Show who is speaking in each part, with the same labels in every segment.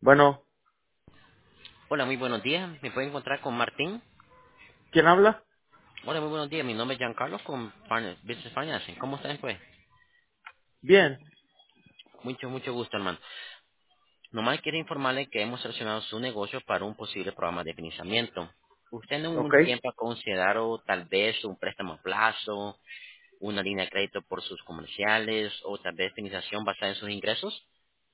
Speaker 1: Bueno,
Speaker 2: Hola, muy buenos días. ¿Me puede encontrar con Martín?
Speaker 1: ¿quién habla?
Speaker 2: Hola, muy buenos días. Mi nombre es Giancarlo con Business Financing. ¿Cómo están, pues?
Speaker 1: Bien,
Speaker 2: Mucho gusto, hermano. Nomás quiero informarle que hemos seleccionado su negocio para un posible programa de financiamiento. ¿Usted en
Speaker 1: ok.
Speaker 2: un tiempo ha considerado tal vez un préstamo a plazo, una línea de crédito por sus comerciales o tal vez financiación basada en sus ingresos?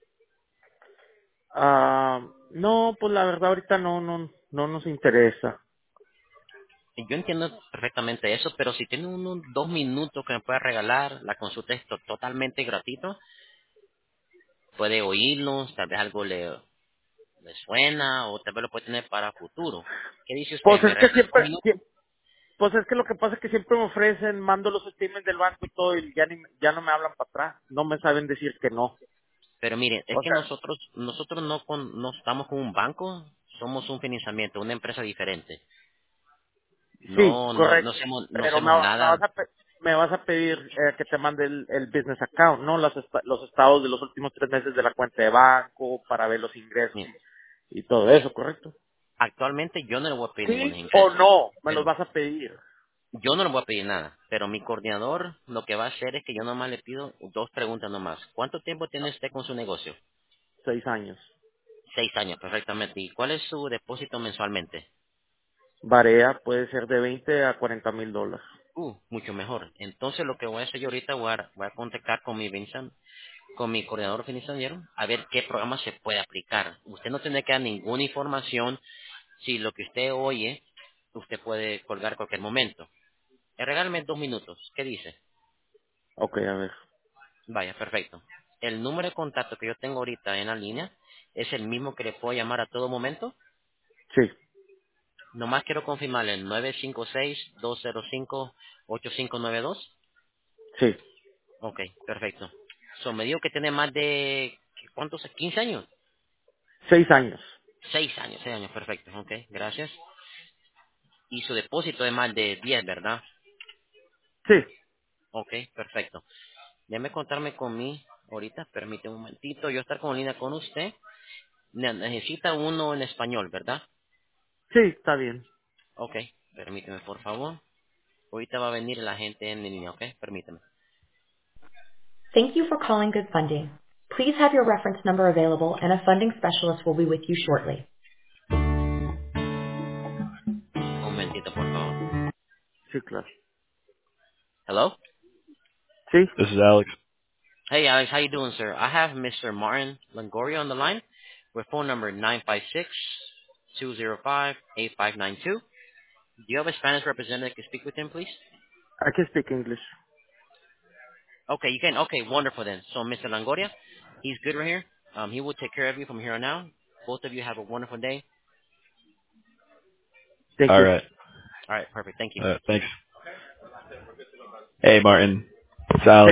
Speaker 1: No, pues la verdad ahorita no nos interesa.
Speaker 2: Yo entiendo perfectamente eso, pero si tiene unos 2 minutos que me pueda regalar, la consulta es totalmente gratuito. Puede oírnos, tal vez algo le suena o tal vez lo puede tener para futuro. ¿Qué dice usted?
Speaker 1: Pues
Speaker 2: ¿Me
Speaker 1: es que
Speaker 2: regala dos
Speaker 1: siempre,
Speaker 2: minutos?
Speaker 1: pues es que lo que pasa es que siempre me ofrecen, mando los statements del banco y todo y ya no me hablan para atrás. No me saben decir que no.
Speaker 2: Pero mire, es
Speaker 1: O
Speaker 2: que
Speaker 1: sea,
Speaker 2: nosotros no estamos con un banco, somos un financiamiento, una empresa diferente.
Speaker 1: sí,
Speaker 2: No
Speaker 1: correcto.
Speaker 2: hacemos, no
Speaker 1: Pero
Speaker 2: hacemos nada.
Speaker 1: me vas a pedir que te mande el business account, ¿no? Los estados de los últimos 3 meses de la cuenta de banco para ver los ingresos
Speaker 2: Mire,
Speaker 1: y todo eso, ¿correcto?
Speaker 2: actualmente yo no le voy a pedir ningún
Speaker 1: Sí o
Speaker 2: ingreso,
Speaker 1: no, me los
Speaker 2: pero
Speaker 1: vas a pedir.
Speaker 2: yo no le voy a pedir nada. Pero mi coordinador lo que va a hacer es que yo nomás le pido dos preguntas nomás. ¿Cuánto tiempo tiene usted con su negocio?
Speaker 1: 6 años.
Speaker 2: 6 años, perfectamente. ¿Y cuál es su depósito mensualmente?
Speaker 1: Varea puede ser de 20 a 40 mil dólares.
Speaker 2: Mucho mejor. Entonces lo que voy a hacer yo ahorita voy a contactar con con mi coordinador financiero a ver qué programa se puede aplicar. Usted no tiene que dar ninguna información. Si lo que usted oye, usted puede colgar en cualquier momento. Regálame 2 minutos. ¿Qué dice?
Speaker 1: Ok, a ver.
Speaker 2: Vaya, perfecto. El número de contacto que yo tengo ahorita en la línea es el mismo que le puedo llamar a todo momento.
Speaker 1: Sí,
Speaker 2: Nomás quiero confirmarle el 956-205-8592.
Speaker 1: sí.
Speaker 2: Ok, perfecto. Me dijo que tiene más de, ¿cuántos? 15 años.
Speaker 1: 6 años.
Speaker 2: 6 años, 6 años, perfecto. Ok, gracias. Y su depósito es más de 10, ¿verdad?
Speaker 1: Sí,
Speaker 2: Ok, perfecto. Déjeme contarme con mí ahorita, permíteme un momentito, yo estar con línea con usted. Necesita uno en español, ¿verdad?
Speaker 1: sí, está bien.
Speaker 2: Ok, permíteme, por favor. Ahorita va a venir la gente en línea, ok, permíteme. Thank you for calling Good Funding. Please have your reference number available and a funding specialist will be with you shortly. Un momentito, por favor.
Speaker 1: Sí, claro.
Speaker 2: Hello?
Speaker 1: Sí,
Speaker 3: This is Alex.
Speaker 2: Hey, Alex, how you doing, sir? I have Mr. Martin Longoria on the line with phone number 956-205-8592. Do you have a Spanish representative to speak with him, please?
Speaker 1: I can speak English.
Speaker 2: Okay, you can. Okay, wonderful then. So, Mr. Longoria, he's good right here. He will take care of you from here on out. Both of you have a wonderful day.
Speaker 1: Thank
Speaker 3: All
Speaker 1: you.
Speaker 3: right.
Speaker 2: All right, perfect. Thank you.
Speaker 3: Thanks. Hey, Martin. It's Alex.